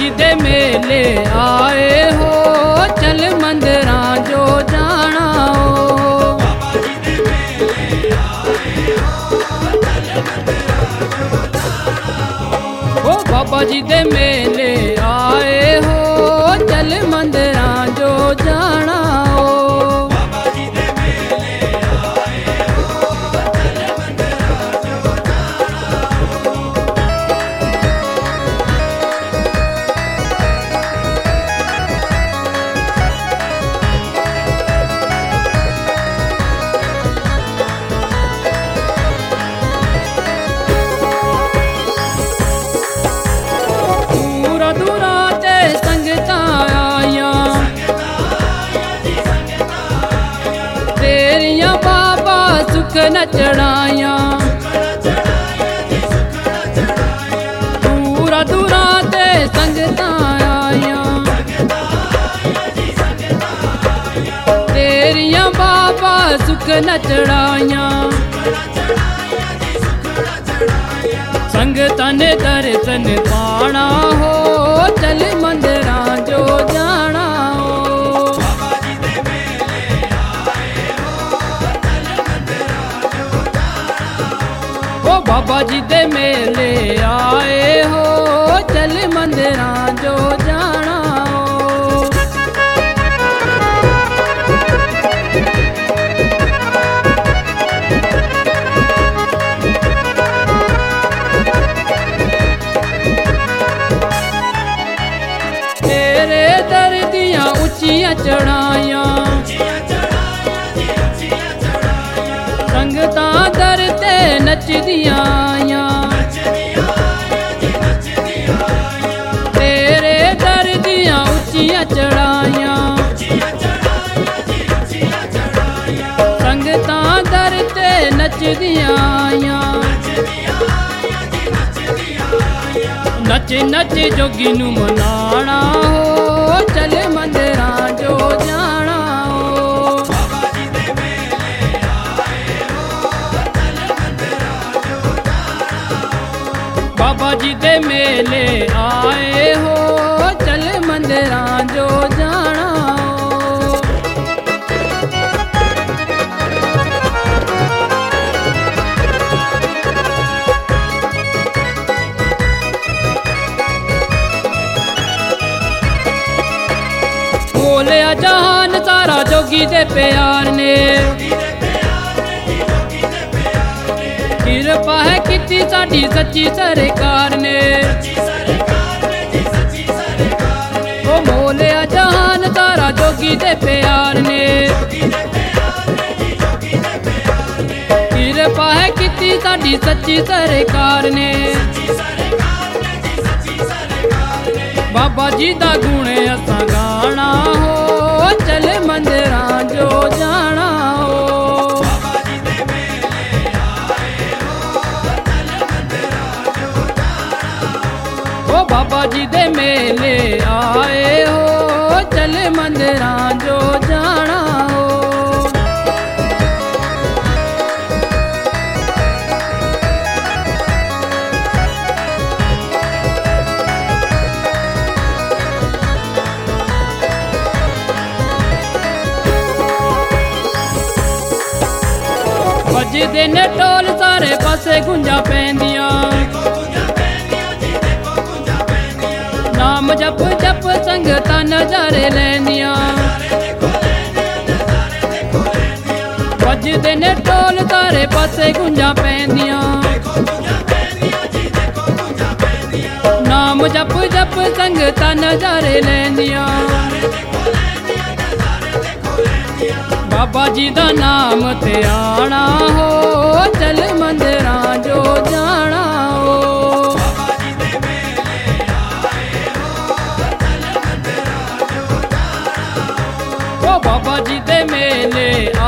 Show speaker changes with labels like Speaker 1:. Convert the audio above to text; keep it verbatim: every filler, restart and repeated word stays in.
Speaker 1: जी दे मेले आए हो, चल मंदिरां जो जाना हो। ओ बाबा जी दे मेले आए हो, चल मंदिरां जो जाना हो। सुख न चढ़ाया दूरा दूरा ते संगतां आया, तेरियां बाबा सुख न चढ़ाया। संगतां ने दर्शन पाना हो, चल मंदिरां जो जाना हो। बाबा जी दे मेले आए हो, चल मंदिरां जो जाना हो। तेरे दर दियां उच्चियां चढ़ाइयां, संगतां दर ते नचदियां आइयां। तेरे दर दियां उच्चियां चढ़ाइयां, संगतां दर ते नचदियां आइयां। नच नच जोगी नू मनाना हो, चल मंदिरां जो जाना हो। बाबा जी दे मेले आए हो, चल मंदिरां जो जाना हो। बोलिया जहान सारा जोगी दे प्यार ने, किरपा है किती साडी सच्ची सरकार ने। ओ मोलिया जहान सारा जोगी दे प्यार ने, किरपा है किती साडी सच्ची सरकार ने। बाबा जी दा गुण असां गाना हो, चल मंदिरां जो जाना हो। बाबा जी दे मेले आए हो, चल मंदिरां जो जाना हो। बजदे ने ढोल सारे पासे गुंजा पैंदियां, नाम जप जप संगतां नज़ारे लैंदियां। बजदे ने ढोल सारे पासे गुंजा पैंदियां, नाम जप जप संगतां नज़ारे लैंदियां। बाबा जी दा नाम ते आना हो, चल मंदिरां जो जाना हो। बाबा जी दे मेले